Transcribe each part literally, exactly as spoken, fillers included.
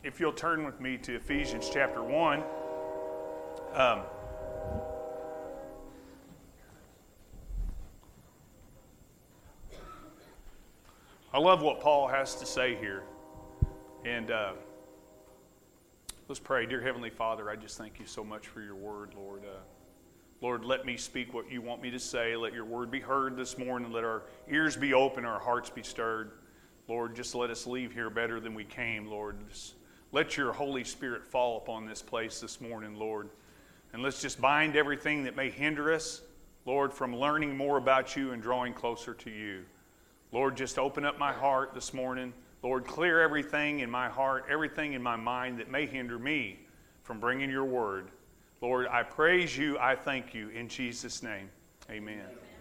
if you'll turn with me to Ephesians chapter one. Um, I love what Paul has to say here. And uh, let's pray. Dear Heavenly Father, I just thank you so much for your word, Lord. Uh, Lord, let me speak what you want me to say. Let your word be heard this morning. Let our ears be open, our hearts be stirred. Lord, just let us leave here better than we came, Lord. Just let your Holy Spirit fall upon this place this morning, Lord. And let's just bind everything that may hinder us, Lord, from learning more about you and drawing closer to you. Lord, just open up my heart this morning. Lord, clear everything in my heart, everything in my mind that may hinder me from bringing your word. Lord, I praise you. I thank you. In Jesus' name, amen.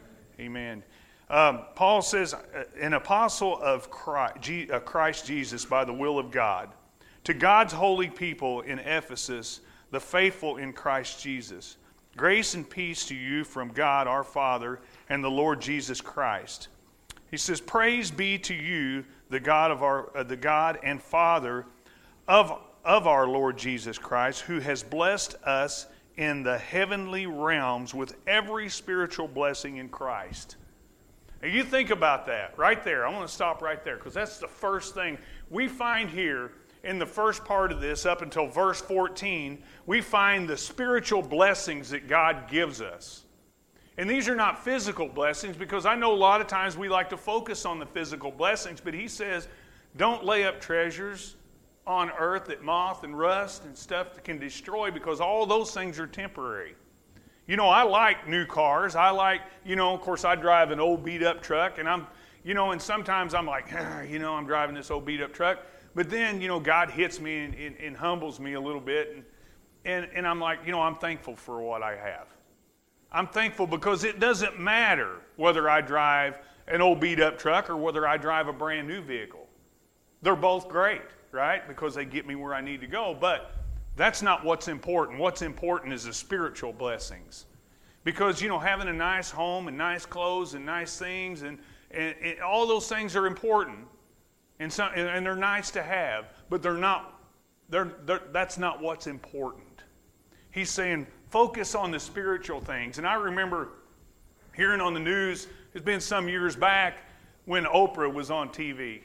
Amen. Um, Paul says, an apostle of Christ, uh, Christ Jesus by the will of God, to God's holy people in Ephesus, the faithful in Christ Jesus. Grace and peace to you from God our Father and the Lord Jesus Christ. He says, praise be to you, the God of our, uh, the God and Father of, of our Lord Jesus Christ, who has blessed us in the heavenly realms with every spiritual blessing in Christ. Now you think about that right there. I want to stop right there because that's the first thing we find here in the first part of this up until verse fourteen. We find the spiritual blessings that God gives us. And these are not physical blessings, because I know a lot of times we like to focus on the physical blessings, but he says, don't lay up treasures on earth that moth and rust and stuff that can destroy, because all those things are temporary. You know, I like new cars. I like, you know, of course I drive an old beat up truck, and I'm, you know, and sometimes I'm like, ah, you know, I'm driving this old beat up truck, but then, you know, God hits me and, and, and humbles me a little bit, and, and, and I'm like, you know, I'm thankful for what I have. I'm thankful because it doesn't matter whether I drive an old beat-up truck or whether I drive a brand new vehicle. They're both great, right? Because they get me where I need to go. But that's not what's important. What's important is the spiritual blessings. Because, you know, having a nice home and nice clothes and nice things and, and, and all those things are important. And, some, and they're nice to have, but they're not, they're, they're, that's not what's important. He's saying, focus on the spiritual things. And I remember hearing on the news, it's been some years back, when Oprah was on T V.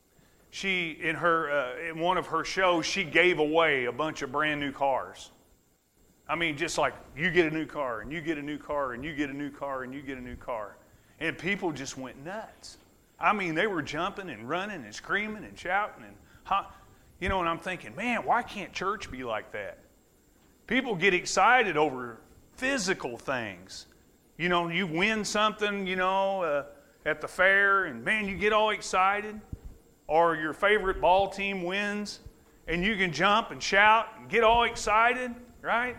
She, in her, uh, in one of her shows, she gave away a bunch of brand new cars. I mean, just like, you get a new car, and you get a new car, and you get a new car, and you get a new car. And people just went nuts. I mean, they were jumping and running and screaming and shouting. and huh, You know, and I'm thinking, man, why can't church be like that? People get excited over physical things. You know, you win something, you know, uh, at the fair, and man, you get all excited. Or your favorite ball team wins, and you can jump and shout and get all excited, right?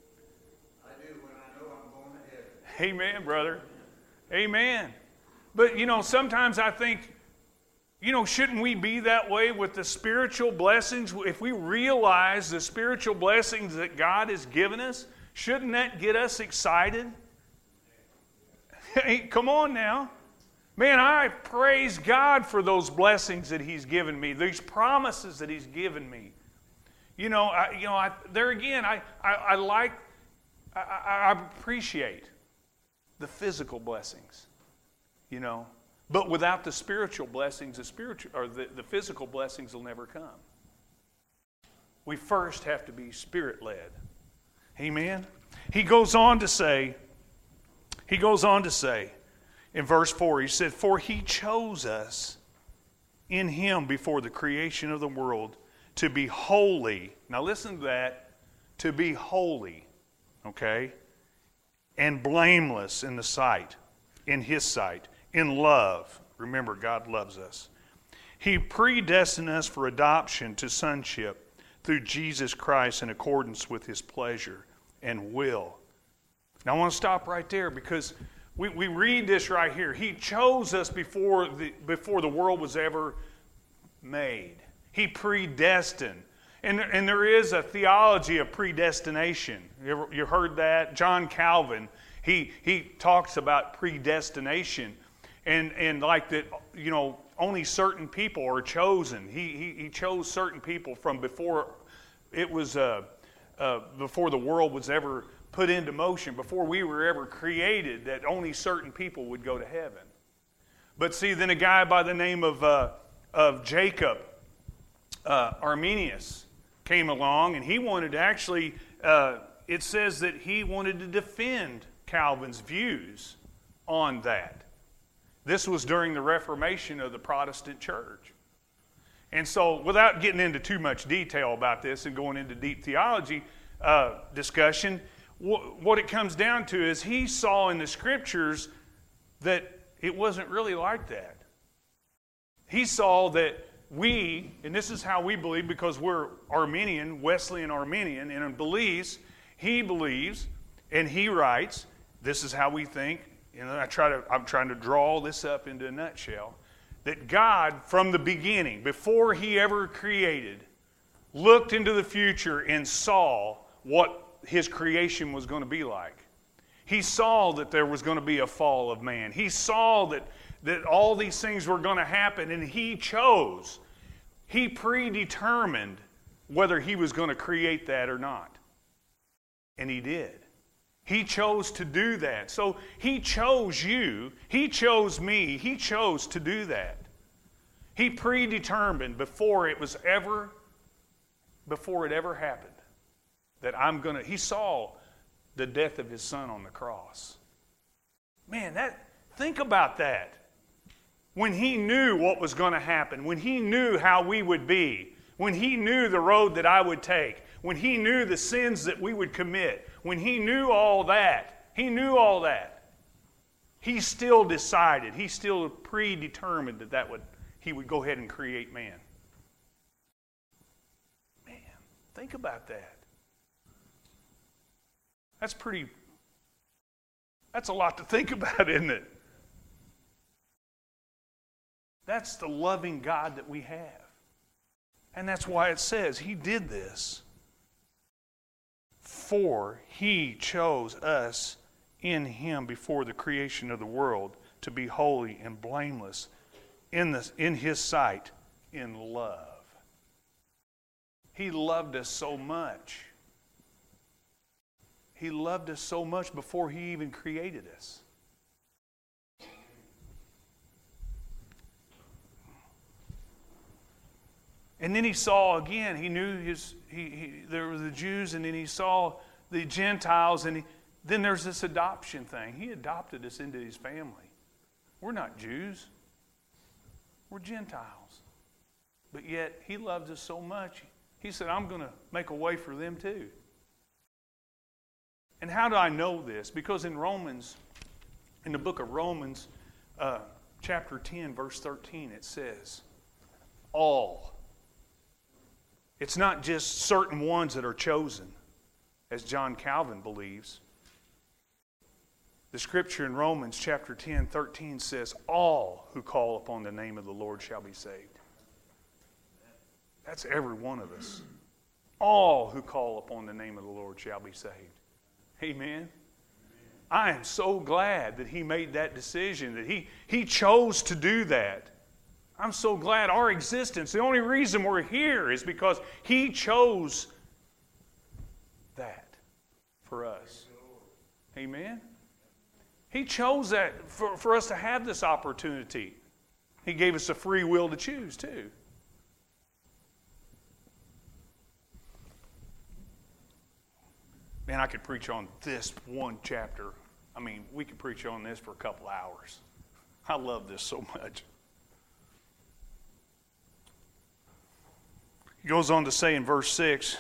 I do when I know I'm going to heaven. Amen, brother. Amen. But, you know, sometimes I think, you know, shouldn't we be that way with the spiritual blessings? If we realize the spiritual blessings that God has given us, shouldn't that get us excited? Hey, come on now. Man, I praise God for those blessings that He's given me, these promises that He's given me. You know, I, you know, I, there again, I, I, I like, I, I appreciate the physical blessings, you know. But without the spiritual blessings, the spiritual or the, the physical blessings will never come. We first have to be Spirit-led. Amen? He goes on to say, he goes on to say, in verse four, he said, for He chose us in Him before the creation of the world to be holy. Now listen to that. To be holy, okay? And blameless in the sight, in His sight. In love. Remember, God loves us. He predestined us for adoption to sonship through Jesus Christ in accordance with His pleasure and will. Now I want to stop right there because we, we read this right here. He chose us before the, before the world was ever made. He predestined. And, and there is a theology of predestination. You, ever, you heard that? John Calvin, he, he talks about predestination. And, and like that, you know, only certain people are chosen. He, he, he chose certain people from before it was, uh, uh, before the world was ever put into motion, before we were ever created, that only certain people would go to heaven. But see, then a guy by the name of, uh, of Jacob, uh, Arminius, came along, and he wanted to actually, uh, it says that he wanted to defend Calvin's views on that. This was during the Reformation of the Protestant church. And so, without getting into too much detail about this and going into deep theology uh, discussion, wh- what it comes down to is he saw in the Scriptures that it wasn't really like that. He saw that we, and this is how we believe because we're Arminian, Wesleyan Arminian, and believes, he believes, and he writes, this is how we think, and I try to, I'm trying to draw this up into a nutshell, that God, from the beginning, before he ever created, looked into the future and saw what his creation was going to be like. He saw that there was going to be a fall of man. He saw that, that all these things were going to happen, and he chose. He predetermined whether he was going to create that or not. And he did. He chose to do that. So he chose you. He chose me. He chose to do that. He predetermined before it was ever, before it ever happened, that I'm going to, he saw the death of his son on the cross. Man, that, think about that. When he knew what was going to happen, when he knew how we would be, when he knew the road that I would take, when he knew the sins that we would commit, when he knew all that, he knew all that, he still decided, he still predetermined that, that would, he would go ahead and create man. Man, think about that. That's pretty, that's a lot to think about, isn't it? That's the loving God that we have. And that's why it says he did this. For he chose us in him before the creation of the world to be holy and blameless in, the, in his sight in love. He loved us so much. He loved us so much before he even created us. And then he saw again, he knew his, he, he, there were the Jews, and then he saw the Gentiles, and he, then there's this adoption thing. He adopted us into his family. We're not Jews. We're Gentiles. But yet, he loves us so much, he said, I'm going to make a way for them too. And how do I know this? Because in Romans, in the book of Romans, uh, chapter ten, verse thirteen, it says, all. It's not just certain ones that are chosen, as John Calvin believes. The scripture in Romans chapter ten, thirteen says, all who call upon the name of the Lord shall be saved. That's every one of us. All who call upon the name of the Lord shall be saved. Amen. I am so glad that he made that decision, that he, he chose to do that. I'm so glad our existence, the only reason we're here is because he chose that for us. Amen. He chose that for, for us to have this opportunity. He gave us a free will to choose too. Man, I could preach on this one chapter. I mean, we could preach on this for a couple hours. I love this so much. He goes on to say in verse six,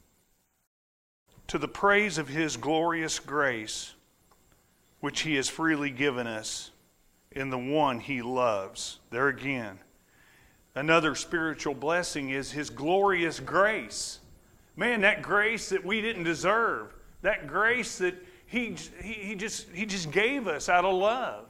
to the praise of his glorious grace, which he has freely given us in the one he loves. There again, another spiritual blessing is his glorious grace. Man, that grace that we didn't deserve. That grace that he, he, he, just, he just gave us out of love.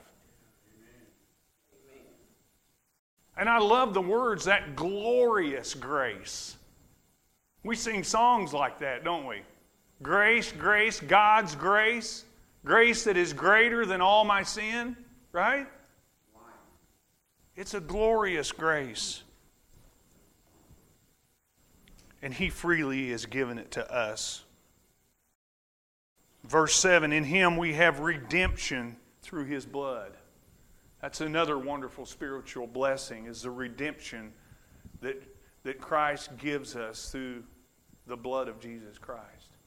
And I love the words, that glorious grace. We sing songs like that, don't we? Grace, grace, God's grace. Grace that is greater than all my sin, right? It's a glorious grace. And He freely has given it to us. Verse seven, in Him we have redemption through His blood. That's another wonderful spiritual blessing, is the redemption that, that Christ gives us through the blood of Jesus Christ.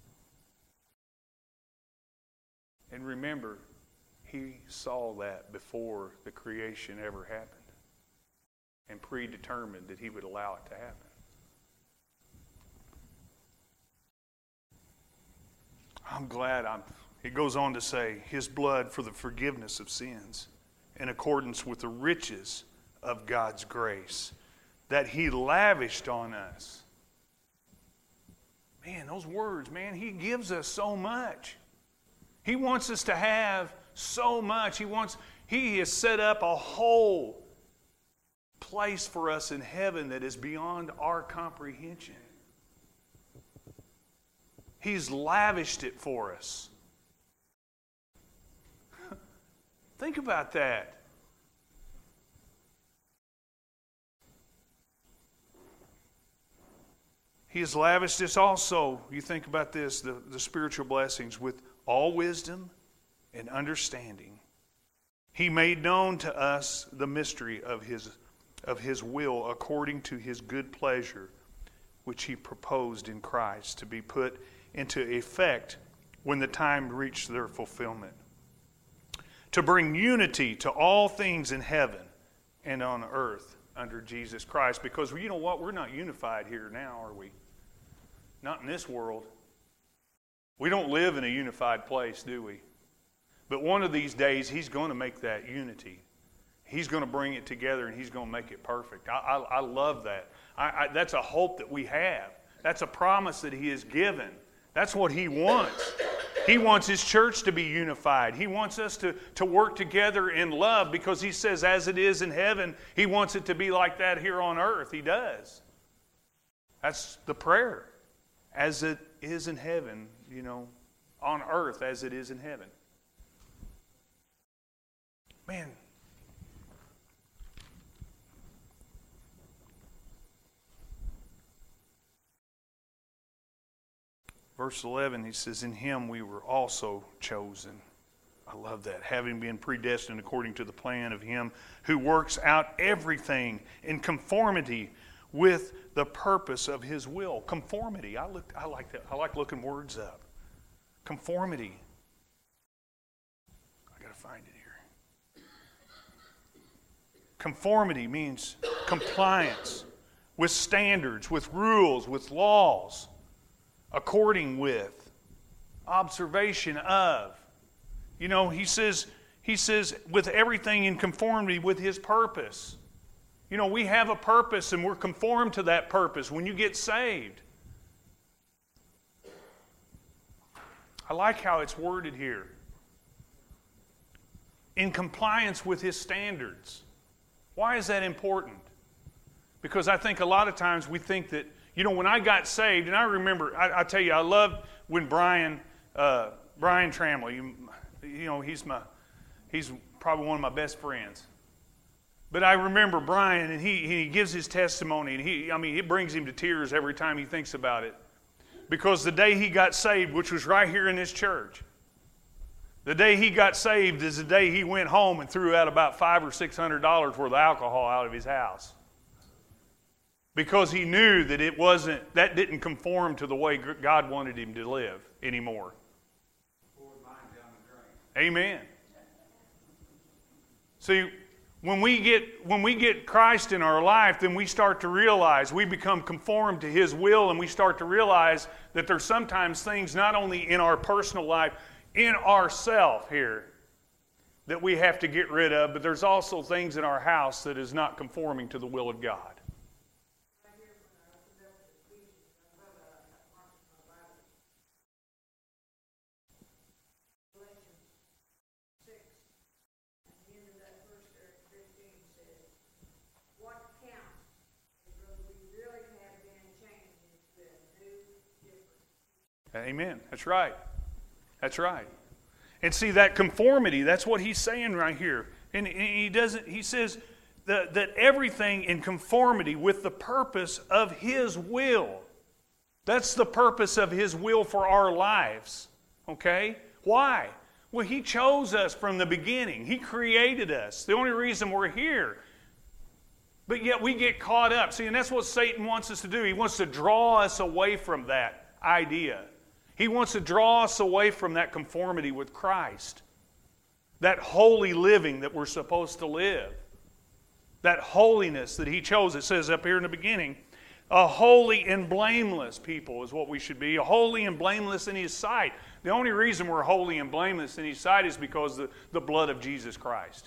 And remember, He saw that before the creation ever happened and predetermined that He would allow it to happen. I'm glad I'm, it goes on to say, His blood for the forgiveness of sins in accordance with the riches of God's grace that He lavished on us. Man, those words, man, He gives us so much. He wants us to have so much. He wants, He has set up a whole place for us in heaven that is beyond our comprehension. He's lavished it for us. Think about that. He has lavished us also, you think about this, the, the spiritual blessings, with all wisdom and understanding. He made known to us the mystery of His, of His will according to His good pleasure, which He proposed in Christ to be put into effect when the time reached their fulfillment, to bring unity to all things in heaven and on earth under Jesus Christ. Because you know what? We're not unified here now, are we? Not in this world. We don't live in a unified place, do we? But one of these days, He's going to make that unity. He's going to bring it together and He's going to make it perfect. I, I, I love that. I, I, that's a hope that we have. That's a promise that He has given. That's what He wants. He wants His church to be unified. He wants us to, to work together in love, because He says as it is in heaven, He wants it to be like that here on earth. He does. That's the prayer. As it is in heaven, you know, on earth as it is in heaven. Man. Verse eleven, he says, in Him we were also chosen. I love that. Having been predestined according to the plan of Him who works out everything in conformity with the purpose of His will. Conformity. I look. I like that. I like looking words up. Conformity. I got to find it here. Conformity means compliance with standards, with rules, with laws. According with, observation of. You know, he says, he says, with everything in conformity with His purpose. You know, we have a purpose and we're conformed to that purpose when you get saved. I like how it's worded here. In compliance with His standards. Why is that important? Because I think a lot of times we think that, you know, when I got saved, and I remember, I, I tell you, I loved when Brian, uh, Brian Tramley, you, you know, he's my, he's probably one of my best friends. But I remember Brian, and he, he gives his testimony, and he, I mean, it brings him to tears every time he thinks about it. Because the day he got saved, which was right here in this church, the day he got saved is the day he went home and threw out about five or six hundred dollars worth of alcohol out of his house. Because he knew that it wasn't, that didn't conform to the way God wanted him to live anymore. Amen. See, when we get when we get Christ in our life, then we start to realize, we become conformed to His will, and we start to realize that there's sometimes things not only in our personal life, in ourself here, that we have to get rid of, but there's also things in our house that is not conforming to the will of God. Amen. That's right. That's right. And see, that conformity, that's what he's saying right here. And he doesn't, he says, the, that everything in conformity with the purpose of His will. That's the purpose of His will for our lives. Okay? Why? Well, He chose us from the beginning. He created us. The only reason we're here. But yet we get caught up. See, and that's what Satan wants us to do. He wants to draw us away from that idea. He wants to draw us away from that conformity with Christ. That holy living that we're supposed to live. That holiness that He chose. It says up here in the beginning, a holy and blameless people is what we should be. A holy and blameless in His sight. The only reason we're holy and blameless in His sight is because of the, the blood of Jesus Christ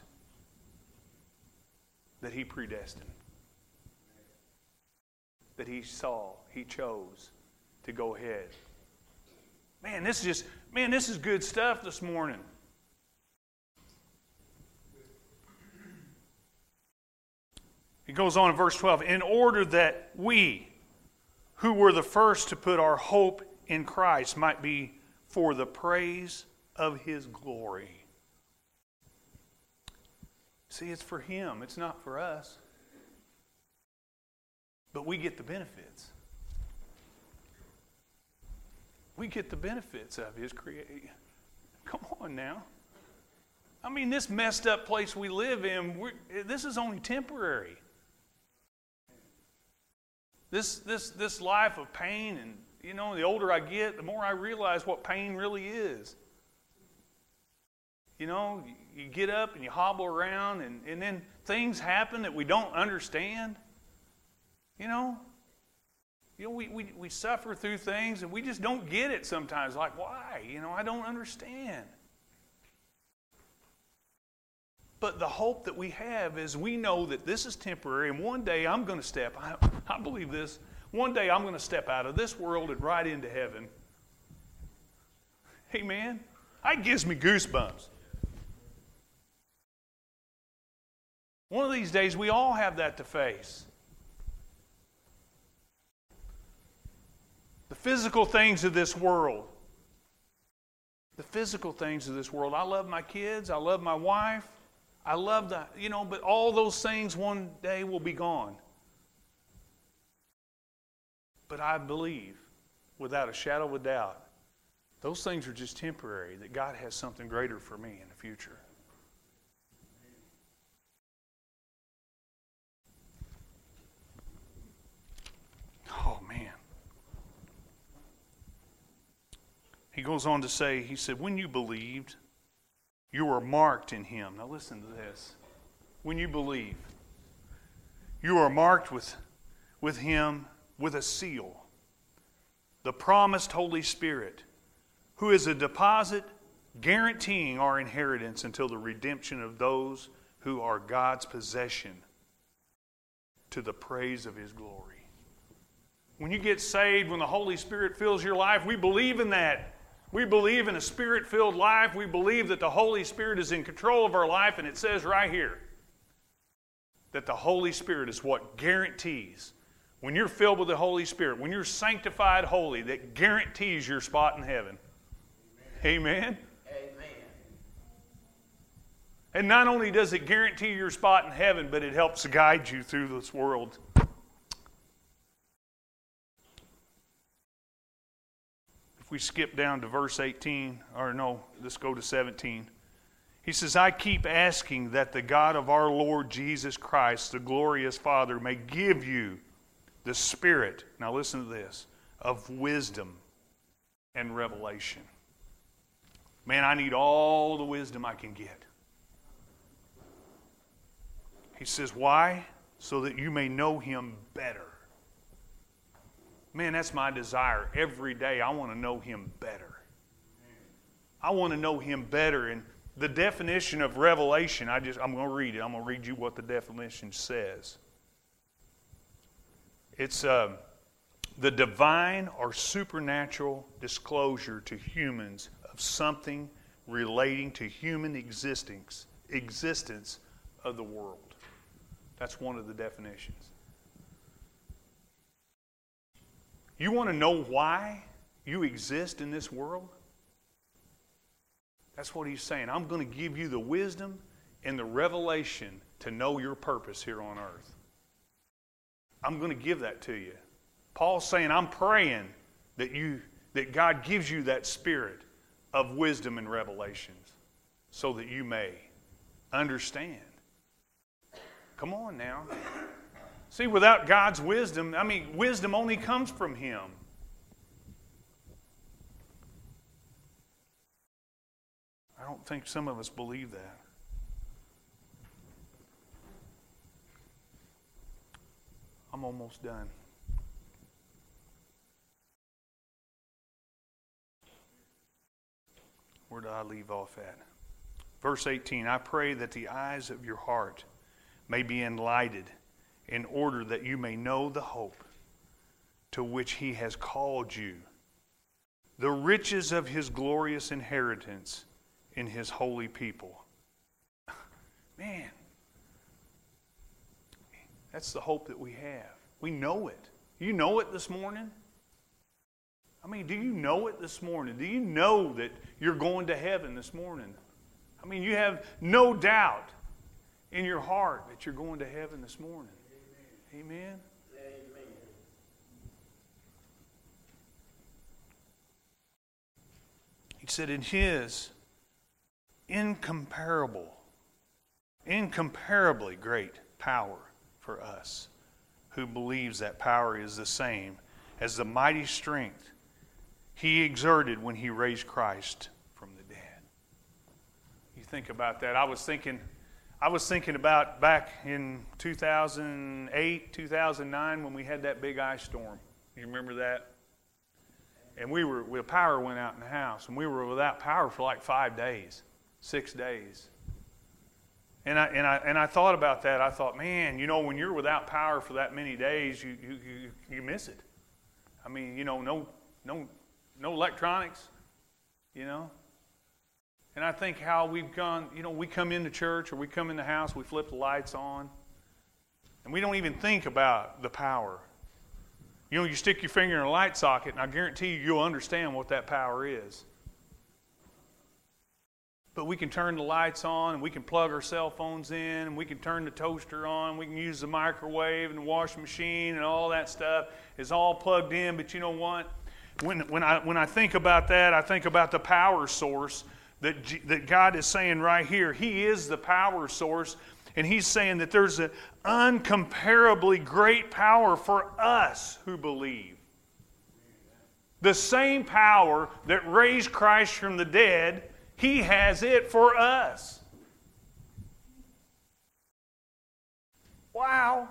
that He predestined. That He saw, He chose to go ahead. Man, this is just, man, this is good stuff this morning. It goes on in verse twelve, in order that we, who were the first to put our hope in Christ, might be for the praise of His glory. See, it's for Him. It's not for us. But we get the benefits. We get the benefits of His creation. Come on now. I mean, this messed up place we live in, we're, this is only temporary. This, this, this life of pain, and you know, the older I get, the more I realize what pain really is. You know, you, you get up and you hobble around, and, and then things happen that we don't understand. You know, you know, we, we, we suffer through things and we just don't get it sometimes. Like, why? You know, I don't understand. But the hope that we have is we know that this is temporary, and one day I'm going to step, I, I believe this, one day I'm going to step out of this world and right into heaven. Amen? That gives me goosebumps. One of these days we all have that to face. The physical things of this world. The physical things of this world. I love my kids. I love my wife. I love that, you know, but all those things one day will be gone. But I believe, without a shadow of a doubt, those things are just temporary, that God has something greater for me in the future. Oh, man. He goes on to say, he said, when you believed, you were marked in Him. Now listen to this. When you believe, you are marked with, with Him with a seal, the promised Holy Spirit, who is a deposit guaranteeing our inheritance until the redemption of those who are God's possession, to the praise of His glory. When you get saved, when the Holy Spirit fills your life, we believe in that. We believe in a Spirit-filled life. We believe that the Holy Spirit is in control of our life, and it says right here that the Holy Spirit is what guarantees, when you're filled with the Holy Spirit, when you're sanctified holy, that guarantees your spot in heaven. Amen? Amen. And not only does it guarantee your spot in heaven, but it helps guide you through this world. If we skip down to verse eighteen, or no, let's go to seventeen. He says, I keep asking that the God of our Lord Jesus Christ, the glorious Father, may give you the spirit, now listen to this, of wisdom and revelation. Man, I need all the wisdom I can get. He says, why? So that you may know Him better. Man, that's my desire. Every day I want to know Him better. I want to know Him better. And the definition of revelation, I just, I'm going to read it. I'm going to read you what the definition says. It's uh, the divine or supernatural disclosure to humans of something relating to human existence, existence of the world. That's one of the definitions. You want to know why you exist in this world? That's what he's saying. I'm going to give you the wisdom and the revelation to know your purpose here on earth. I'm going to give that to you. Paul's saying, I'm praying that you, that God gives you that spirit of wisdom and revelations so that you may understand. Come on now. See, without God's wisdom, I mean, wisdom only comes from Him. I don't think some of us believe that. I'm almost done. Where did I leave off at? Verse eighteen, I pray that the eyes of your heart may be enlightened, in order that you may know the hope to which He has called you, the riches of His glorious inheritance in His holy people. Man, that's the hope that we have. We know it. You know it this morning? I mean, do you know it this morning? Do you know that you're going to heaven this morning? I mean, you have no doubt in your heart that you're going to heaven this morning. Amen? Amen. Amen. He said, in His incomparable, incomparably great power for us, who believes that power is the same as the mighty strength He exerted when He raised Christ from the dead. You think about that. I was thinking, I was thinking about back in two thousand eight, two thousand nine when we had that big ice storm. You remember that? And we were, the power went out in the house, and we were without power for like five days, six days. And I and I and I thought about that. I thought, man, you know, when you're without power for that many days, you you you, you miss it. I mean, you know, no no no electronics, you know. And I think how we've gone, you know, we come into church or we come in the house, we flip the lights on, and we don't even think about the power. You know, you stick your finger in a light socket, and I guarantee you, you'll understand what that power is. But we can turn the lights on, and we can plug our cell phones in, and we can turn the toaster on, we can use the microwave and the washing machine and all that stuff is all plugged in. But you know what? When, when, I, when I think about that, I think about the power source that, G, that God is saying right here. He is the power source, and He's saying that there's an uncomparably great power for us who believe. The same power that raised Christ from the dead, He has it for us. Wow.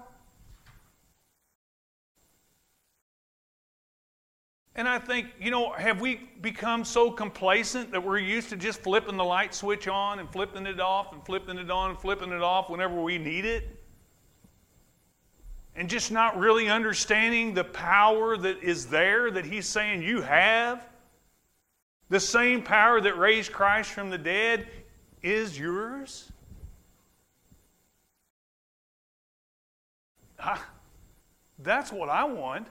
And I think, you know, have we become so complacent that we're used to just flipping the light switch on and flipping it off and flipping it on and flipping it off whenever we need it? And just not really understanding the power that is there that He's saying you have? The same power that raised Christ from the dead is yours? Ah, that's what I want.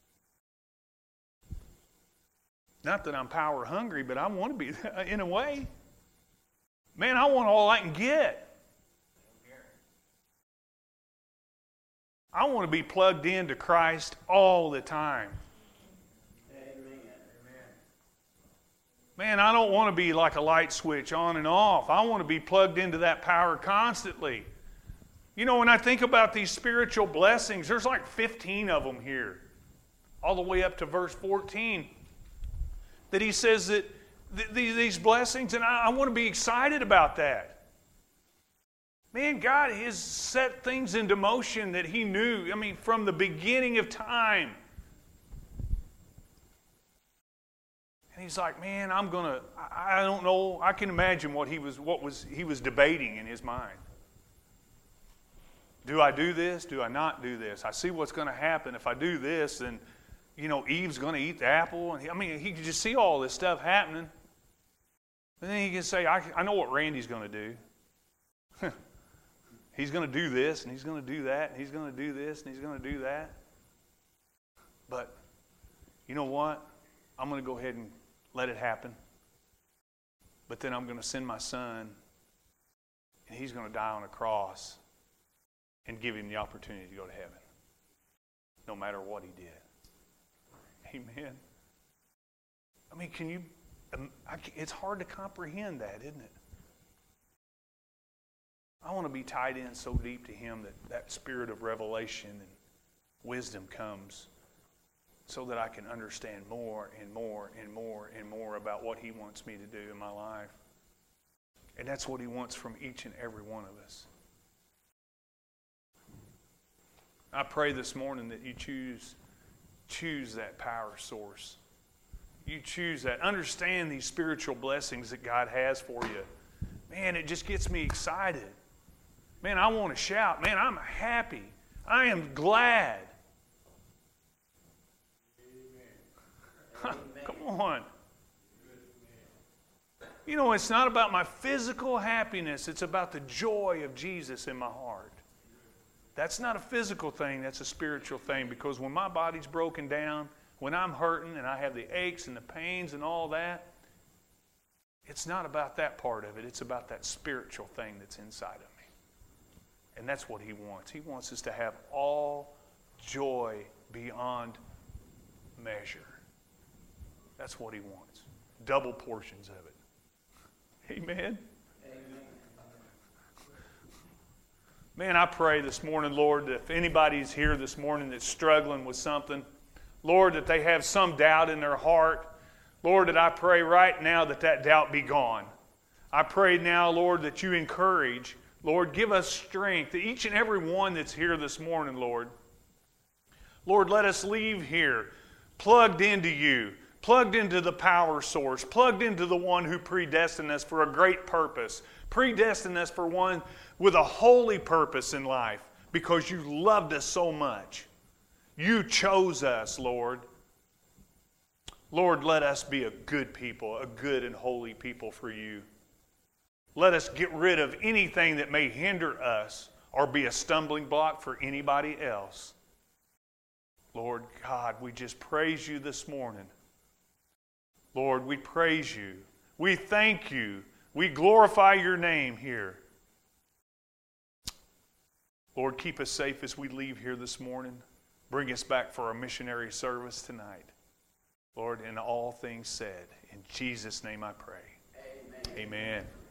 Not that I'm power hungry, but I want to be, in a way. Man, I want all I can get. I want to be plugged into Christ all the time. Man, I don't want to be like a light switch on and off. I want to be plugged into that power constantly. You know, when I think about these spiritual blessings, there's like fifteen of them here, all the way up to verse fourteen, that He says that th- these blessings, and I, I want to be excited about that. Man, God has set things into motion that He knew, I mean, from the beginning of time. And He's like, man, I'm going to, I don't know, I can imagine what he was, what was he was debating in His mind. Do I do this? Do I not do this? I see what's going to happen. If I do this, then, you know, Eve's going to eat the apple. And he, I mean, he could just see all this stuff happening. And then he can say, I, I know what Randy's going to do. He's going to do this, and he's going to do that, and he's going to do this, and he's going to do that. But you know what? I'm going to go ahead and let it happen. But then I'm going to send my son, and he's going to die on a cross and give him the opportunity to go to heaven, no matter what he did. Amen. I mean, can you, it's hard to comprehend that, isn't it? I want to be tied in so deep to him that that spirit of revelation and wisdom comes so that I can understand more and more and more and more about what he wants me to do in my life. And that's what he wants from each and every one of us. I pray this morning that you choose, choose that power source. You choose that. Understand these spiritual blessings that God has for you. Man, it just gets me excited. Man, I want to shout. Man, I'm happy. I am glad. Amen. Come on. You know, it's not about my physical happiness. It's about the joy of Jesus in my heart. That's not a physical thing. That's a spiritual thing. Because when my body's broken down, when I'm hurting and I have the aches and the pains and all that, it's not about that part of it. It's about that spiritual thing that's inside of me. And that's what he wants. He wants us to have all joy beyond measure. That's what he wants. Double portions of it. Amen. Man, I pray this morning, Lord, that if anybody's here this morning that's struggling with something, Lord, that they have some doubt in their heart, Lord, that I pray right now that that doubt be gone. I pray now, Lord, that you encourage, Lord, give us strength, each and every one that's here this morning, Lord. Lord, let us leave here plugged into you, plugged into the power source, plugged into the one who predestined us for a great purpose, predestined us for one with a holy purpose in life because you loved us so much. You chose us, Lord. Lord, let us be a good people, a good and holy people for you. Let us get rid of anything that may hinder us or be a stumbling block for anybody else. Lord God, we just praise you this morning. Lord, we praise you. We thank you. We glorify your name here. Lord, keep us safe as we leave here this morning. Bring us back for our missionary service tonight. Lord, in all things said, in Jesus' name I pray. Amen. Amen.